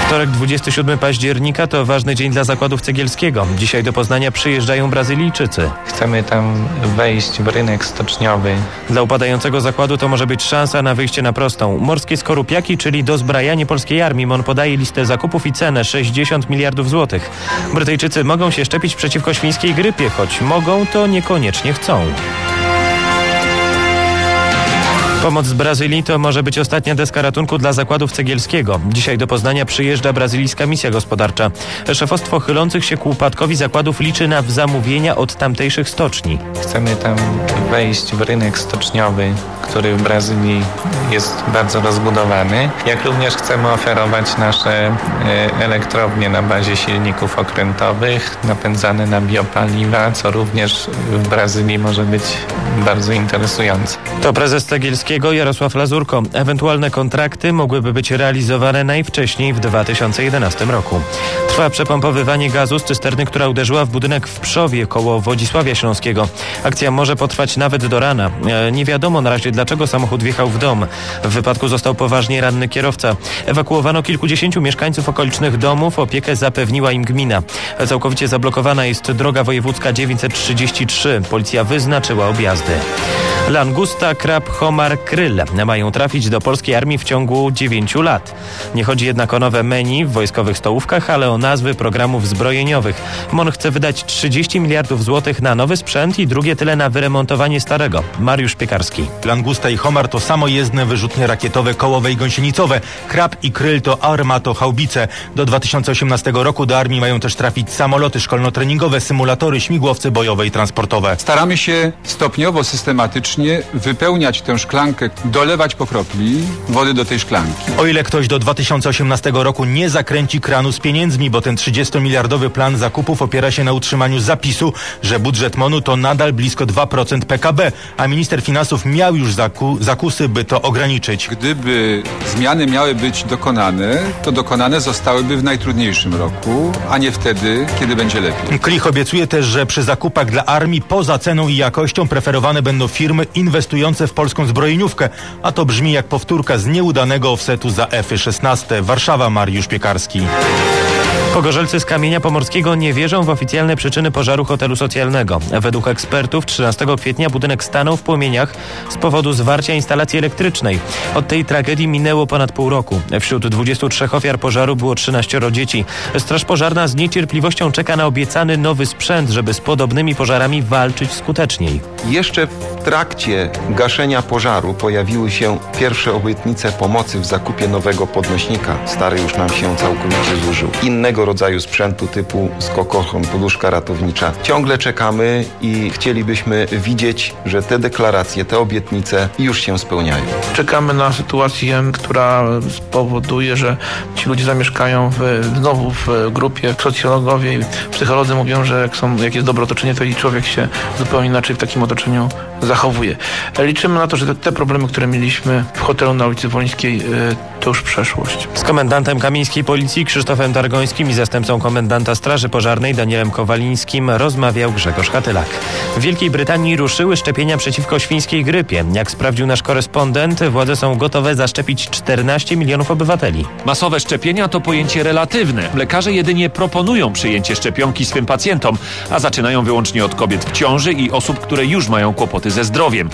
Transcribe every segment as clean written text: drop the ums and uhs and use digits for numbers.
Wtorek 27 października to ważny dzień dla zakładów Cegielskiego. Dzisiaj do Poznania przyjeżdżają Brazylijczycy. Chcemy tam wejść w rynek stoczniowy. Dla upadającego zakładu to może być szansa na wyjście na prostą. Morskie skorupiaki, czyli dozbrajanie polskiej armii. MON podaje listę zakupów i cenę 60 miliardów złotych. Brytyjczycy mogą się szczepić przeciwko świńskiej grypie, choć mogą, to niekoniecznie chcą. Pomoc z Brazylii to może być ostatnia deska ratunku dla zakładów Cegielskiego. Dzisiaj do Poznania przyjeżdża brazylijska misja gospodarcza. Szefostwo chylących się ku upadkowi zakładów liczy na zamówienia od tamtejszych stoczni. Chcemy tam wejść w rynek stoczniowy, który w Brazylii jest bardzo rozbudowany. Jak również chcemy oferować nasze elektrownie na bazie silników okrętowych, napędzane na biopaliwa, co również w Brazylii może być bardzo interesujące. To prezes Cegielskiego Jarosław Lazurko. Ewentualne kontrakty mogłyby być realizowane najwcześniej w 2011 roku. Trwa przepompowywanie gazu z cysterny, która uderzyła w budynek w Pszowie koło Wodzisławia Śląskiego. Akcja może potrwać nawet do rana. Nie wiadomo na razie, dlaczego samochód wjechał w dom. W wypadku został poważnie ranny kierowca. Ewakuowano kilkudziesięciu mieszkańców okolicznych domów. Opiekę zapewniła im gmina. Całkowicie zablokowana jest droga wojewódzka 933. Policja wyznaczyła objazdy. Langusta, krab, homar, kryl mają trafić do polskiej armii w ciągu 9 lat. Nie chodzi jednak o nowe menu w wojskowych stołówkach, ale o nazwy programów zbrojeniowych. MON chce wydać 30 miliardów złotych na nowy sprzęt i drugie tyle na wyremontowanie starego. Mariusz Piekarski. Langusta i homar to samojezdne wyrzutnie rakietowe, kołowe i gąsienicowe. Krab i kryl to armatohaubice. Do 2018 roku do armii mają też trafić samoloty szkolno-treningowe, symulatory, śmigłowce bojowe i transportowe. Staramy się stopniowo, systematycznie wypełniać tę szklankę, dolewać po kropli wody do tej szklanki. O ile ktoś do 2018 roku nie zakręci kranu z pieniędzmi, bo ten 30-miliardowy plan zakupów opiera się na utrzymaniu zapisu, że budżet MON-u to nadal blisko 2% PKB, a minister finansów miał już zakusy, by to ograniczyć. Gdyby zmiany miały być dokonane, to dokonane zostałyby w najtrudniejszym roku, a nie wtedy, kiedy będzie lepiej. Klich obiecuje też, że przy zakupach dla armii poza ceną i jakością preferowane będą firmy inwestujące w polską zbrojeniówkę, a to brzmi jak powtórka z nieudanego offsetu za F-16. Warszawa, Mariusz Piekarski. Pogorzelcy z Kamienia Pomorskiego nie wierzą w oficjalne przyczyny pożaru hotelu socjalnego. Według ekspertów 13 kwietnia budynek stanął w płomieniach z powodu zwarcia instalacji elektrycznej. Od tej tragedii minęło ponad pół roku. Wśród 23 ofiar pożaru było 13 dzieci. Straż Pożarna z niecierpliwością czeka na obiecany nowy sprzęt, żeby z podobnymi pożarami walczyć skuteczniej. Jeszcze w trakcie gaszenia pożaru pojawiły się pierwsze obietnice pomocy w zakupie nowego podnośnika. Stary już nam się całkowicie zużył. Innego rodzaju sprzętu typu skokochron, poduszka ratownicza. Ciągle czekamy i chcielibyśmy widzieć, że te deklaracje, te obietnice już się spełniają. Czekamy na sytuację, która spowoduje, że ci ludzie zamieszkają znowu w grupie. Socjologowie i psycholodzy mówią, że jak jest dobre otoczenie, to i człowiek się zupełnie inaczej w takim otoczeniu zachowuje. Liczymy na to, że te problemy, które mieliśmy w hotelu na ulicy Wołyńskiej, to już przeszłość. Z komendantem kamieńskiej policji Krzysztofem Targońskim i zastępcą komendanta Straży Pożarnej Danielem Kowalińskim rozmawiał Grzegorz Hatylak. W Wielkiej Brytanii ruszyły szczepienia przeciwko świńskiej grypie. Jak sprawdził nasz korespondent, władze są gotowe zaszczepić 14 milionów obywateli. Masowe szczepienia to pojęcie relatywne. Lekarze jedynie proponują przyjęcie szczepionki swym pacjentom, a zaczynają wyłącznie od kobiet w ciąży i osób, które już mają kłopoty ze zdrowiem.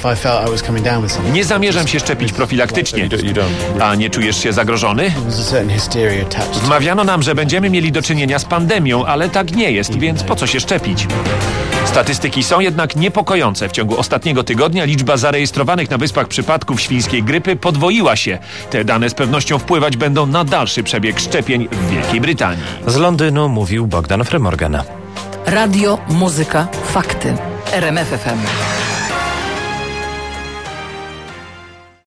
Nie zamierzam się szczepić profilaktycznie. A nie czujesz się zagrożony? Wmawiano nam, że będziemy mieli do czynienia z pandemią, ale tak nie jest, więc po co się szczepić? Statystyki są jednak niepokojące. W ciągu ostatniego tygodnia liczba zarejestrowanych na Wyspach przypadków świńskiej grypy podwoiła się. Te dane z pewnością wpływać będą na dalszy przebieg szczepień w Wielkiej Brytanii. Z Londynu mówił Bogdan Frymorgan. Radio, muzyka, fakty. RMF FM.